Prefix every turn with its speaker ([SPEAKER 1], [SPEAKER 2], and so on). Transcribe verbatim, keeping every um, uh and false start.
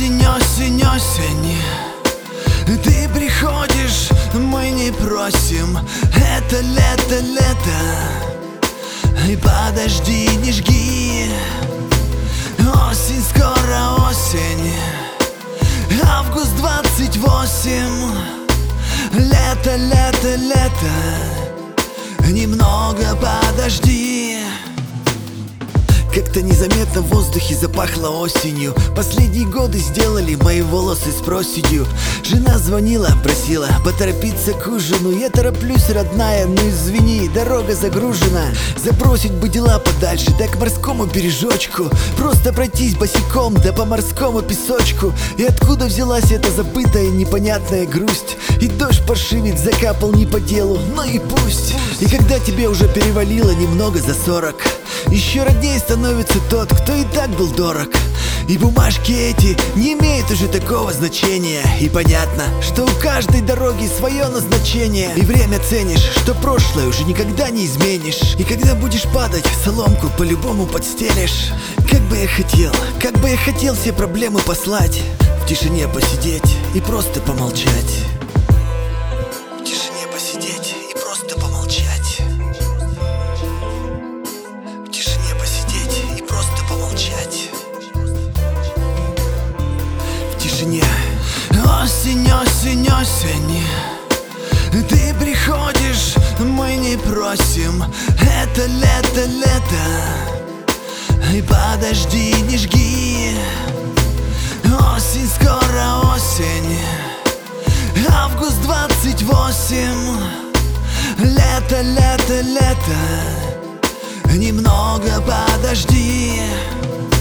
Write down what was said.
[SPEAKER 1] Осень, осень, осень, ты приходишь, мы не просим. Это лето, лето, и подожди, не жги. Осень, скоро осень, август двадцать восемь. Лето, лето, лето, немного подожди. Как-то незаметно в воздухе запахло осенью. Последние годы сделали мои волосы с проседью. Жена звонила, просила поторопиться к ужину. Я тороплюсь, родная, ну извини, дорога загружена. Забросить бы дела подальше, да к морскому бережочку. Просто пройтись босиком, да по морскому песочку. И откуда взялась эта забытая непонятная грусть? И дождь паршивец закапал не по делу, ну и пусть. И когда тебе уже перевалило немного за сорок, еще роднее становится тот, кто и так был дорог. И бумажки эти не имеют уже такого значения. И понятно, что у каждой дороги свое назначение. И время ценишь, что прошлое уже никогда не изменишь. И когда будешь падать, соломку по-любому подстелишь. Как бы я хотел, как бы я хотел все проблемы послать, в тишине посидеть и просто помолчать. В тишине посидеть и просто помолчать. Осень, осень, осень, ты приходишь, мы не просим. Это лето, лето, и подожди, не жги. Осень, скоро осень, август двадцать восемь. Лето, лето, лето, немного подожди.